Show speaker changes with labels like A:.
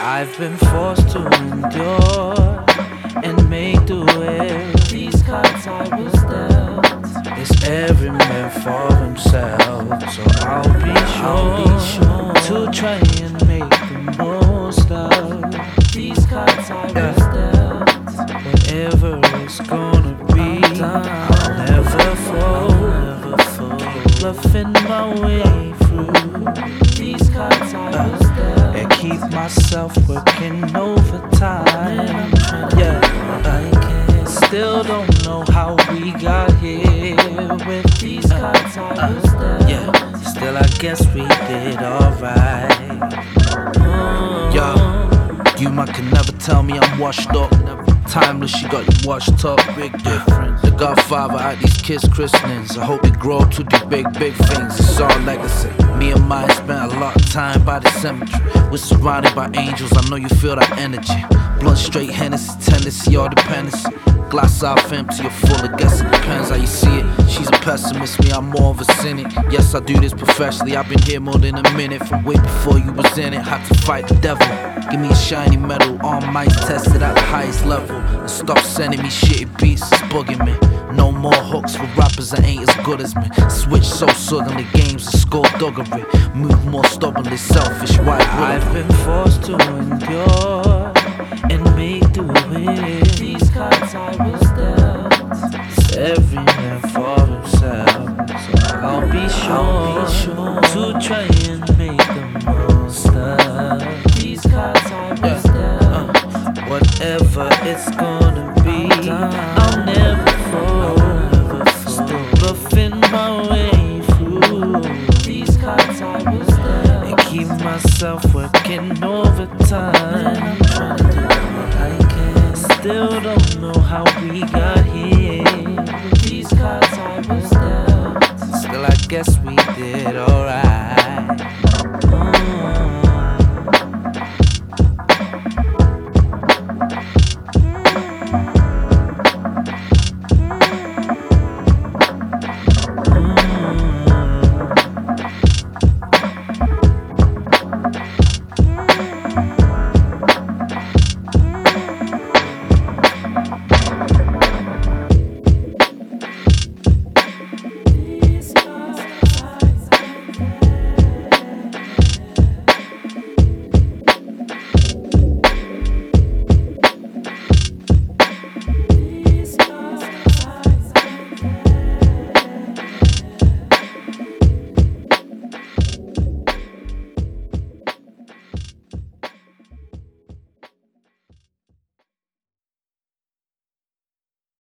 A: I've been forced to endure and make do with these cards I was dealt. It's every man for himself, so I'll be sure to try and make the most of these cards I was dealt. Whatever it's gonna be, I'll never fall. Keep bluffing my way through these cards I was dealt, and keep myself working overtime. Still don't know how we got here with these cards I was dealt. Still I guess we did alright. You might can never tell me I'm washed up. Timeless, she got you washed up. Big difference. The Godfather at these kids' christenings. I hope you grow up to do big things. It's all legacy. Me and mine spent a lot of time by the cemetery. We're surrounded by angels, I know you feel that energy. Blunt straight Hennessy, tendency or dependency. Glass half empty or full, I guess it depends how you see it. She's a pessimist, me I'm more of a cynic. Yes, I do this professionally, I've been here more than a minute. From way before you was in it, had to fight the devil. Give me a shiny medal, all mics tested at the highest level. And stop sending me shitty beats, it's bugging me. No more hooks for rappers that ain't as good as me. Switch so suddenly, games are skullduggery. Move more stubbornly, selfish, white woman. I've been forced to endure and make do with these cards I was dealt. It's every man for himself, so I'll be sure to try and make the most of these cards I was dealt. Whatever it's gonna be, I'll never fall. Still bluffing my way through these cards I was dealt, and keep myself working overtime. Still don't know how we got here with these cards I was dealt. Still I guess we did alright.